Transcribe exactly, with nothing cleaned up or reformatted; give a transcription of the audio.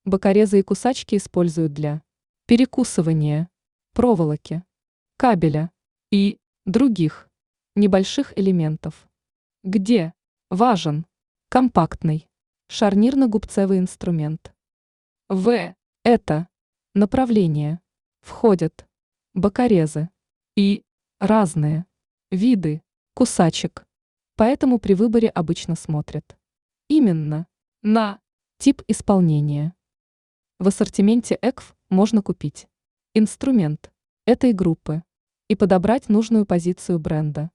Бокорезы и кусачки используют для перекусывания проволоки, кабеля и других небольших элементов. Где важен компактный шарнирно-губцевый инструмент. В это направление входят бокорезы и разные виды кусачек, поэтому при выборе обычно смотрят именно на тип исполнения. В ассортименте и ка эф можно купить инструмент этой группы и подобрать нужную позицию бренда.